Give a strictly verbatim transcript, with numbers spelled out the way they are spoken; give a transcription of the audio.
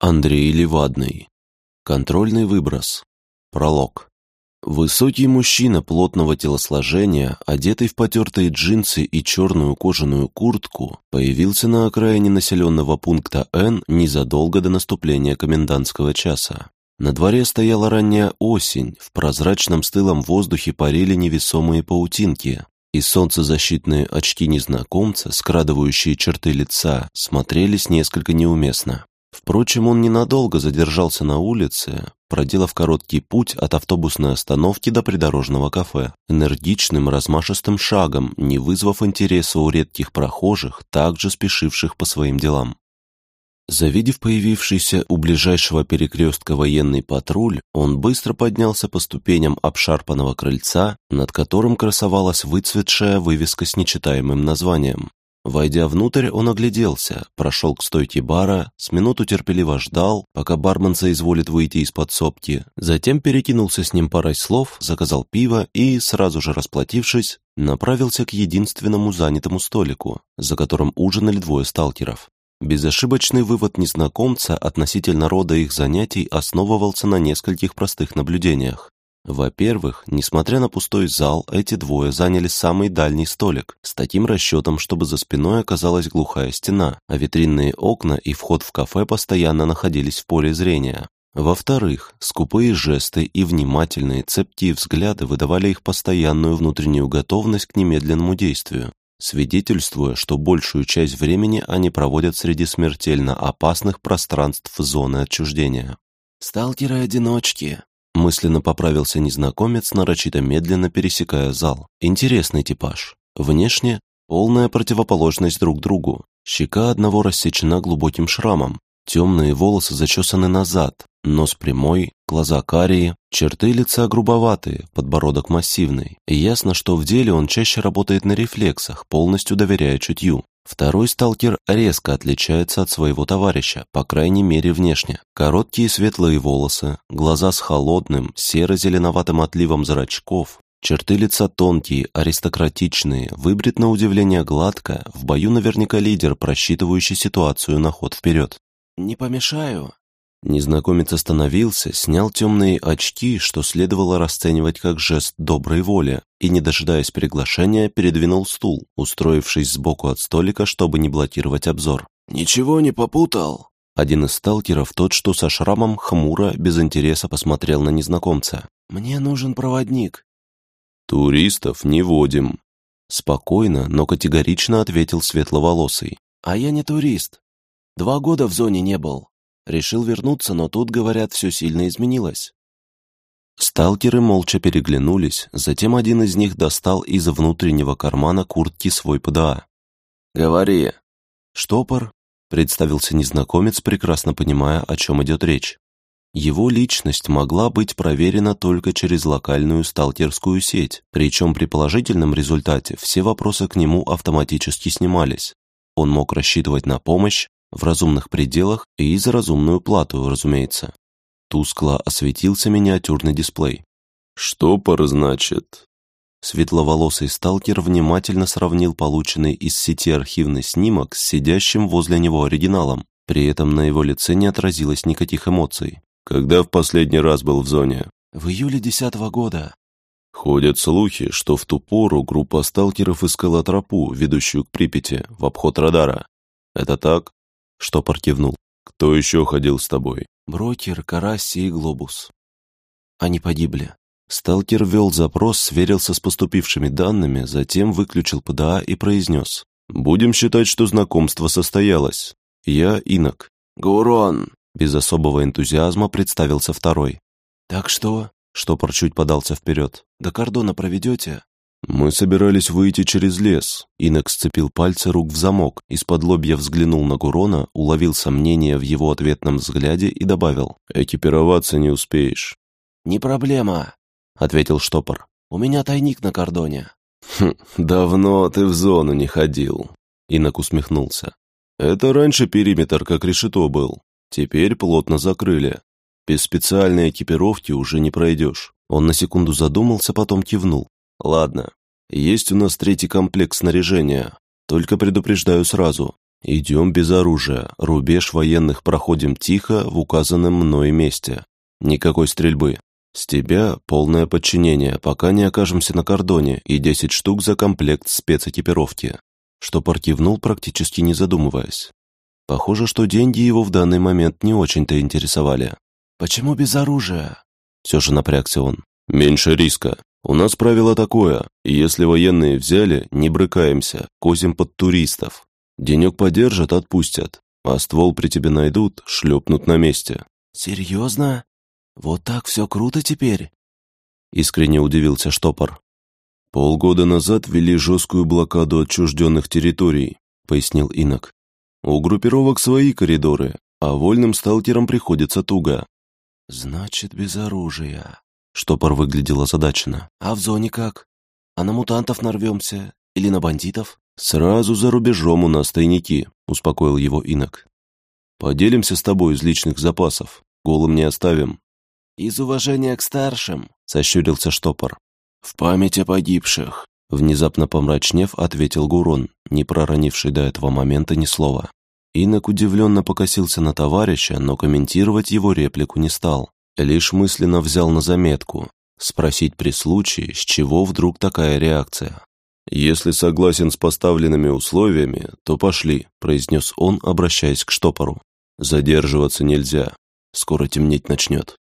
Андрей Левадный. Контрольный выброс. Пролог. Высокий мужчина плотного телосложения, одетый в потертые джинсы и черную кожаную куртку, появился на окраине населенного пункта Н незадолго до наступления комендантского часа. На дворе стояла ранняя осень, в прозрачном стылом воздухе парили невесомые паутинки, и солнцезащитные очки незнакомца, скрадывающие черты лица, смотрелись несколько неуместно. Впрочем, он ненадолго задержался на улице, проделав короткий путь от автобусной остановки до придорожного кафе, энергичным размашистым шагом, не вызвав интереса у редких прохожих, также спешивших по своим делам. Завидев появившийся у ближайшего перекрестка военный патруль, он быстро поднялся по ступеням обшарпанного крыльца, над которым красовалась выцветшая вывеска с нечитаемым названием. Войдя внутрь, он огляделся, прошел к стойке бара, с минуту терпеливо ждал, пока бармен соизволит выйти из подсобки, затем перекинулся с ним парой слов, заказал пиво и, сразу же расплатившись, направился к единственному занятому столику, за которым ужинали двое сталкеров. Безошибочный вывод незнакомца относительно рода их занятий основывался на нескольких простых наблюдениях. Во-первых, несмотря на пустой зал, эти двое заняли самый дальний столик, с таким расчетом, чтобы за спиной оказалась глухая стена, а витринные окна и вход в кафе постоянно находились в поле зрения. Во-вторых, скупые жесты и внимательные, цепкие взгляды выдавали их постоянную внутреннюю готовность к немедленному действию, свидетельствуя, что большую часть времени они проводят среди смертельно опасных пространств зоны отчуждения. «Сталкеры-одиночки», — мысленно поправился незнакомец, нарочито медленно пересекая зал. Интересный типаж. Внешне полная противоположность друг другу. Щека одного рассечена глубоким шрамом, темные волосы зачесаны назад, нос прямой, глаза карие, черты лица грубоватые, подбородок массивный. И ясно, что в деле он чаще работает на рефлексах, полностью доверяя чутью. Второй сталкер резко отличается от своего товарища, по крайней мере внешне. Короткие светлые волосы, глаза с холодным, серо-зеленоватым отливом зрачков, черты лица тонкие, аристократичные, выбрит на удивление гладко, в бою наверняка лидер, просчитывающий ситуацию на ход вперед. «Не помешаю?» Незнакомец остановился, снял темные очки, что следовало расценивать как жест доброй воли, и, не дожидаясь приглашения, передвинул стул, устроившись сбоку от столика, чтобы не блокировать обзор. «Ничего не попутал?» Один из сталкеров, тот, что со шрамом, хмуро, без интереса посмотрел на незнакомца. «Мне нужен проводник». «Туристов не водим», — спокойно, но категорично ответил светловолосый. «А я не турист. Два года в зоне не был. Решил вернуться, но тут, говорят, все сильно изменилось». Сталкеры молча переглянулись, затем один из них достал из внутреннего кармана куртки свой ПДА. «Говори». «Штопор», — представился незнакомец, прекрасно понимая, о чем идет речь. Его личность могла быть проверена только через локальную сталкерскую сеть, причем при положительном результате все вопросы к нему автоматически снимались. Он мог рассчитывать на помощь в разумных пределах и за разумную плату, разумеется. Тускло осветился миниатюрный дисплей. «Штопор, значит?» Светловолосый сталкер внимательно сравнил полученный из сети архивный снимок с сидящим возле него оригиналом. При этом на его лице не отразилось никаких эмоций. «Когда в последний раз был в зоне?» «В июле десятого года». «Ходят слухи, что в ту пору группа сталкеров искала тропу, ведущую к Припяти, в обход радара. Это так?» Штопор кивнул. «Кто еще ходил с тобой?» «Брокер, Карасси и Глобус». Они погибли. Сталкер ввел запрос, сверился с поступившими данными, затем выключил ПДА и произнес. «Будем считать, что знакомство состоялось. Я Инок». «Гурон!» Без особого энтузиазма представился второй. «Так что?» Штопор чуть подался вперед. «До кордона проведете?» «Мы собирались выйти через лес». Инок сцепил пальцы рук в замок, из-под лобья взглянул на Гурона, уловил сомнение в его ответном взгляде и добавил. «Экипироваться не успеешь». «Не проблема», — ответил Штопор. «У меня тайник на кордоне». «Хм, давно ты в зону не ходил», — Инок усмехнулся. «Это раньше периметр как решето был. Теперь плотно закрыли. Без специальной экипировки уже не пройдешь». Он на секунду задумался, потом кивнул. «Ладно, есть у нас третий комплект снаряжения. Только предупреждаю сразу, «Идем без оружия. Рубеж военных проходим тихо в указанном мной месте. Никакой стрельбы. С тебя полное подчинение, пока не окажемся на кордоне, и десять штук за комплект спецэкипировки». Штопор кивнул, практически не задумываясь. Похоже, что деньги его в данный момент не очень-то интересовали. «Почему без оружия?» Все же напрягся он. «Меньше риска. У нас правило такое. Если военные взяли, не брыкаемся, косим под туристов. Денек подержат, отпустят. А ствол при тебе найдут, шлепнут на месте». «Серьезно? Вот так все круто теперь?» Искренне удивился Штопор. «Полгода назад ввели жесткую блокаду отчужденных территорий», пояснил инок. «У группировок свои коридоры, а вольным сталкерам приходится туго». «Значит, без оружия». Штопор выглядел озадаченно. «А в зоне как? А на мутантов нарвемся? Или на бандитов?» «Сразу за рубежом у нас тайники», — успокоил его инок. «Поделимся с тобой из личных запасов. Голым не оставим». «Из уважения к старшим», — сощурился Штопор. «В память о погибших», — внезапно помрачнев, ответил Гурон, не проронивший до этого момента ни слова. Инок удивленно покосился на товарища, но комментировать его реплику не стал. Лишь мысленно взял на заметку. Спросить при случае, с чего вдруг такая реакция. «Если согласен с поставленными условиями, то пошли», — произнес он, обращаясь к Штопору. «Задерживаться нельзя. Скоро темнеть начнет».